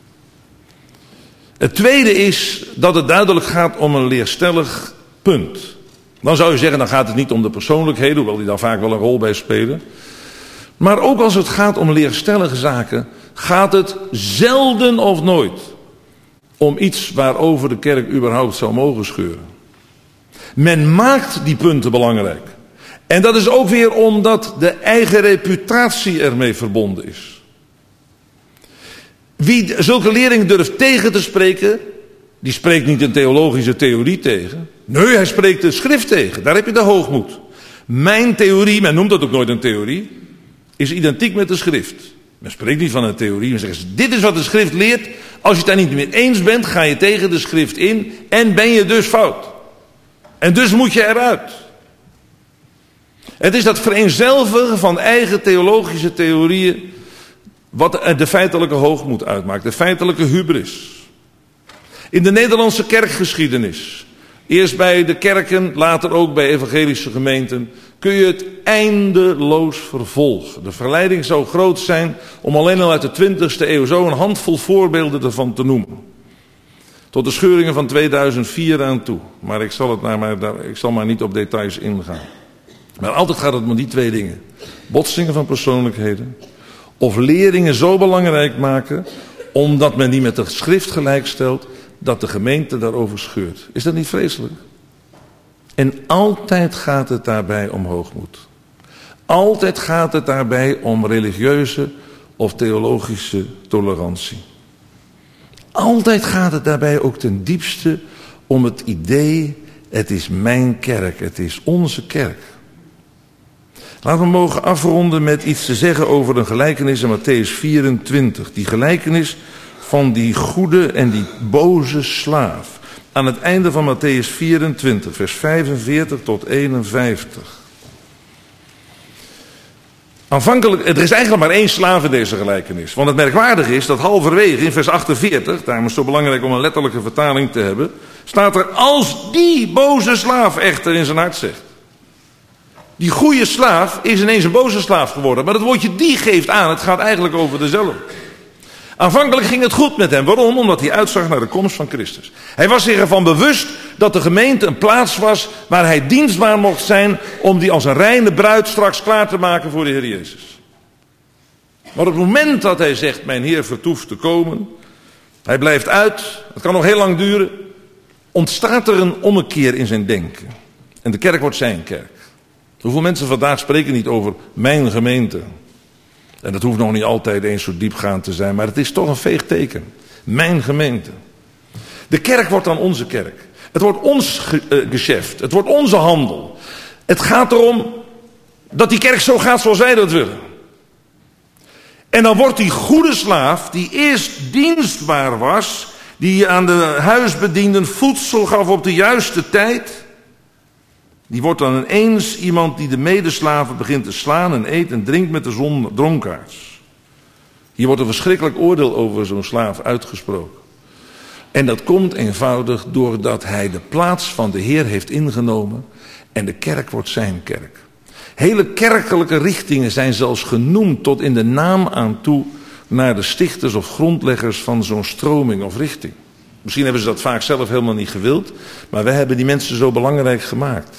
Het tweede is dat het duidelijk gaat om een leerstellig punt. Dan zou je zeggen, dan gaat het niet om de persoonlijkheden, hoewel die daar vaak wel een rol bij spelen. Maar ook als het gaat om leerstellige zaken, gaat het zelden of nooit om iets waarover de kerk überhaupt zou mogen scheuren. Men maakt die punten belangrijk. En dat is ook weer omdat de eigen reputatie ermee verbonden is. Wie zulke leerlingen durft tegen te spreken, die spreekt niet een theologische theorie tegen. Nee, hij spreekt de schrift tegen. Daar heb je de hoogmoed. Mijn theorie, men noemt dat ook nooit een theorie, is identiek met de schrift. Men spreekt niet van een theorie. Men zegt, dit is wat de schrift leert. Als je het daar niet mee eens bent, ga je tegen de schrift in en ben je dus fout. En dus moet je eruit. Het is dat vereenzelvigen van eigen theologische theorieën wat de feitelijke hoogmoed uitmaakt. De feitelijke hubris. In de Nederlandse kerkgeschiedenis, eerst bij de kerken, later ook bij evangelische gemeenten, kun je het eindeloos vervolgen. De verleiding zou groot zijn om alleen al uit de 20e eeuw zo een handvol voorbeelden ervan te noemen. Tot de scheuringen van 2004 aan toe. Maar ik zal maar niet op details ingaan. Maar altijd gaat het om die twee dingen. Botsingen van persoonlijkheden. Of leerlingen zo belangrijk maken omdat men die met de schrift gelijkstelt, dat de gemeente daarover scheurt. Is dat niet vreselijk? En altijd gaat het daarbij om hoogmoed. Altijd gaat het daarbij om religieuze of theologische tolerantie. Altijd gaat het daarbij ook ten diepste om het idee, het is mijn kerk, het is onze kerk. Laten we mogen afronden met iets te zeggen over een gelijkenis in Mattheüs 24. Die gelijkenis van die goede en die boze slaaf. Aan het einde van Mattheüs 24, vers 45 tot 51. Aanvankelijk, er is eigenlijk maar één slaaf in deze gelijkenis. Want het merkwaardige is dat halverwege in vers 48, daarom is het zo belangrijk om een letterlijke vertaling te hebben, staat er als die boze slaaf echter in zijn hart zegt. Die goede slaaf is ineens een boze slaaf geworden. Maar het woordje die geeft aan, het gaat eigenlijk over dezelfde. Aanvankelijk ging het goed met hem. Waarom? Omdat hij uitzag naar de komst van Christus. Hij was zich ervan bewust dat de gemeente een plaats was waar hij dienstbaar mocht zijn om die als een reine bruid straks klaar te maken voor de Heer Jezus. Maar op het moment dat hij zegt, mijn Heer vertoeft te komen, hij blijft uit, het kan nog heel lang duren, ontstaat er een ommekeer in zijn denken. En de kerk wordt zijn kerk. Hoeveel mensen vandaag spreken niet over mijn gemeente? En dat hoeft nog niet altijd eens zo diepgaand te zijn, maar het is toch een veeg teken. Mijn gemeente. De kerk wordt dan onze kerk. Het wordt ons geschäft. Het wordt onze handel. Het gaat erom dat die kerk zo gaat zoals wij dat willen. En dan wordt die goede slaaf, die eerst dienstbaar was, die aan de huisbedienden voedsel gaf op de juiste tijd, die wordt dan ineens iemand die de medeslaven begint te slaan en eet en drinkt met de dronkaards. Hier wordt een verschrikkelijk oordeel over zo'n slaaf uitgesproken. En dat komt eenvoudig doordat hij de plaats van de Heer heeft ingenomen en de kerk wordt zijn kerk. Hele kerkelijke richtingen zijn zelfs genoemd tot in de naam aan toe naar de stichters of grondleggers van zo'n stroming of richting. Misschien hebben ze dat vaak zelf helemaal niet gewild, maar wij hebben die mensen zo belangrijk gemaakt.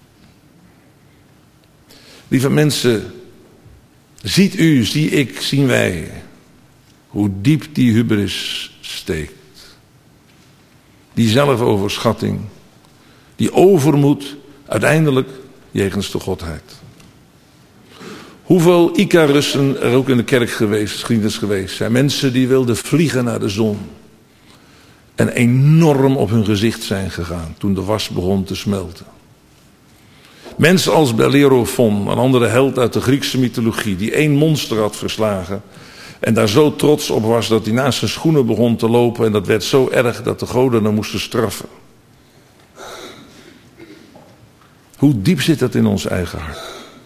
Lieve mensen, ziet u, zie ik, zien wij hoe diep die hubris steekt. Die zelfoverschatting, die overmoed, uiteindelijk jegens de Godheid. Hoeveel Icarussen er ook in de kerk geschiedenis geweest zijn. Mensen die wilden vliegen naar de zon. En enorm op hun gezicht zijn gegaan toen de was begon te smelten. Mensen als Bellerophon, een andere held uit de Griekse mythologie, die één monster had verslagen. En daar zo trots op was dat hij naast zijn schoenen begon te lopen. En dat werd zo erg dat de goden hem moesten straffen. Hoe diep zit dat in ons eigen hart?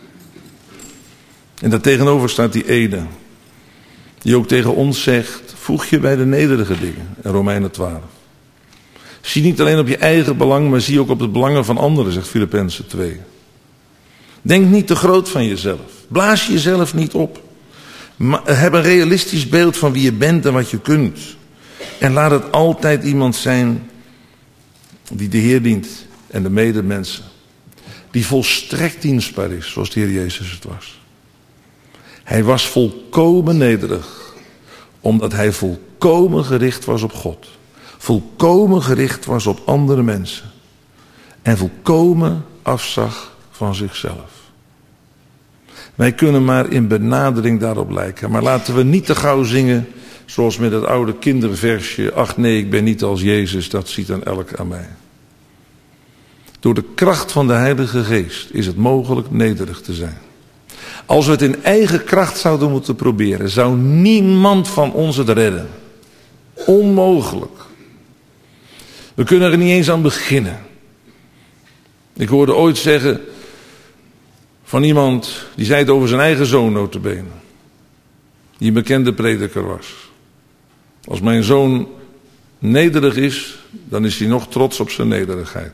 En daartegenover staat die ene. Die ook tegen ons zegt, voeg je bij de nederige dingen. In Romeinen 12. Zie niet alleen op je eigen belang, maar zie ook op het belangen van anderen, zegt Filippenzen 2. Denk niet te groot van jezelf. Blaas jezelf niet op. Maar heb een realistisch beeld van wie je bent en wat je kunt. En laat het altijd iemand zijn die de Heer dient en de medemensen. Die volstrekt dienstbaar is, zoals de Heer Jezus het was. Hij was volkomen nederig, omdat hij volkomen gericht was op God. Volkomen gericht was op andere mensen. En volkomen afzag van zichzelf. Wij kunnen maar in benadering daarop lijken. Maar laten we niet te gauw zingen, zoals met het oude kinderversje. Ach nee, ik ben niet als Jezus, dat ziet aan elk aan mij. Door de kracht van de Heilige Geest is het mogelijk nederig te zijn. Als we het in eigen kracht zouden moeten proberen, zou niemand van ons het redden. Onmogelijk. We kunnen er niet eens aan beginnen. Ik hoorde ooit zeggen van iemand, die zei het over zijn eigen zoon nota bene, die een bekende prediker was. Als mijn zoon nederig is, dan is hij nog trots op zijn nederigheid.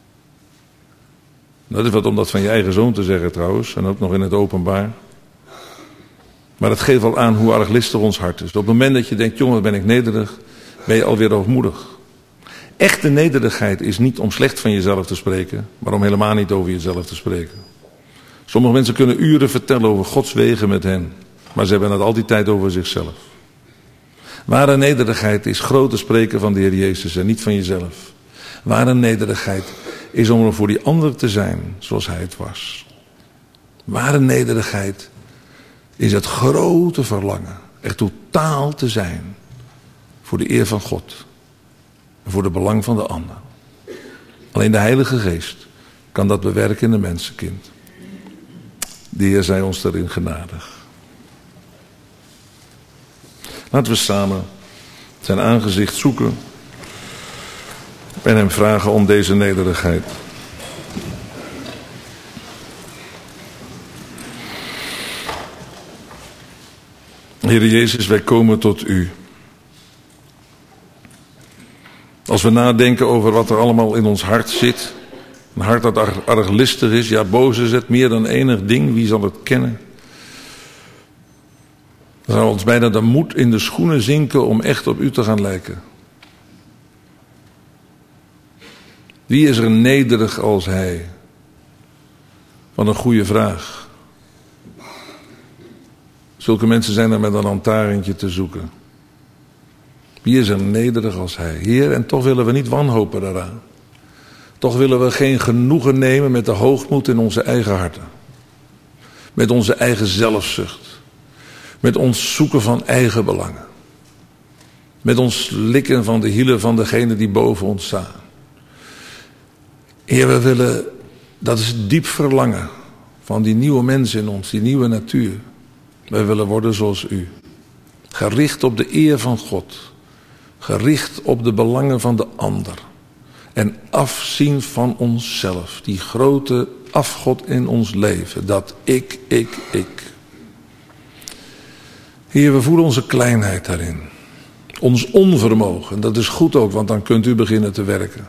Dat is wat om dat van je eigen zoon te zeggen trouwens, en ook nog in het openbaar. Maar het geeft wel aan hoe arglistig ons hart is. Op het moment dat je denkt, jongen, ben ik nederig, ben je alweer hoogmoedig. Echte nederigheid is niet om slecht van jezelf te spreken, maar om helemaal niet over jezelf te spreken. Sommige mensen kunnen uren vertellen over Gods wegen met hen, maar ze hebben het al die tijd over zichzelf. Ware nederigheid is grote spreken van de Heer Jezus en niet van jezelf. Ware nederigheid is om er voor die ander te zijn zoals hij het was. Ware nederigheid is het grote verlangen er totaal te zijn voor de eer van God en voor de belang van de ander. Alleen de Heilige Geest kan dat bewerken in de mensenkind. De Heer zij ons daarin genadig. Laten we samen zijn aangezicht zoeken en hem vragen om deze nederigheid. Heer Jezus, wij komen tot u. Als we nadenken over wat er allemaal in ons hart zit, een hart dat arglistig is, ja boos is het, meer dan enig ding, wie zal het kennen? Dan zou ons bijna de moed in de schoenen zinken om echt op u te gaan lijken. Wie is er nederig als hij? Wat een goede vraag. Zulke mensen zijn er met een lantaarntje te zoeken. Wie is er nederig als hij? Heer, en toch willen we niet wanhopen daaraan. Toch willen we geen genoegen nemen met de hoogmoed in onze eigen harten. Met onze eigen zelfzucht. Met ons zoeken van eigen belangen. Met ons likken van de hielen van degene die boven ons staan. Heer, we willen, dat is het diep verlangen van die nieuwe mens in ons, die nieuwe natuur. Wij willen worden zoals u. Gericht op de eer van God. Gericht op de belangen van de ander. En afzien van onszelf. Die grote afgod in ons leven. Dat ik. Heer, we voelen onze kleinheid daarin. Ons onvermogen. Dat is goed ook, want dan kunt u beginnen te werken.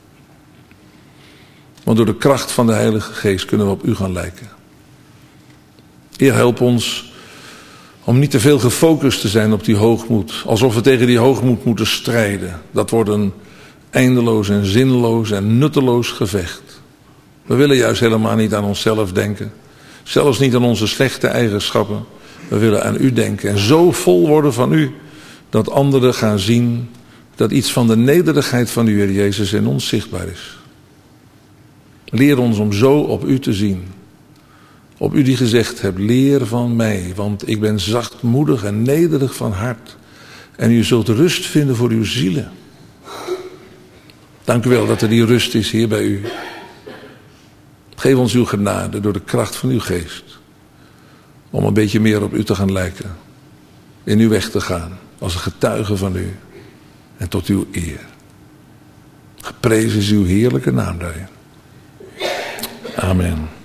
Want door de kracht van de Heilige Geest kunnen we op u gaan lijken. Heer, help ons om niet te veel gefocust te zijn op die hoogmoed. Alsof we tegen die hoogmoed moeten strijden. Dat wordt een eindeloos en zinloos en nutteloos gevecht. We willen juist helemaal niet aan onszelf denken. Zelfs niet aan onze slechte eigenschappen. We willen aan u denken. En zo vol worden van u. Dat anderen gaan zien dat iets van de nederigheid van u, Heer Jezus, in ons zichtbaar is. Leer ons om zo op u te zien. Op u die gezegd hebt, leer van mij, want ik ben zachtmoedig en nederig van hart. En u zult rust vinden voor uw zielen. Dank u wel dat er die rust is hier bij u. Geef ons uw genade door de kracht van uw geest. Om een beetje meer op u te gaan lijken. In uw weg te gaan, als een getuige van u. En tot uw eer. Geprezen is uw heerlijke naam daarin. Amen.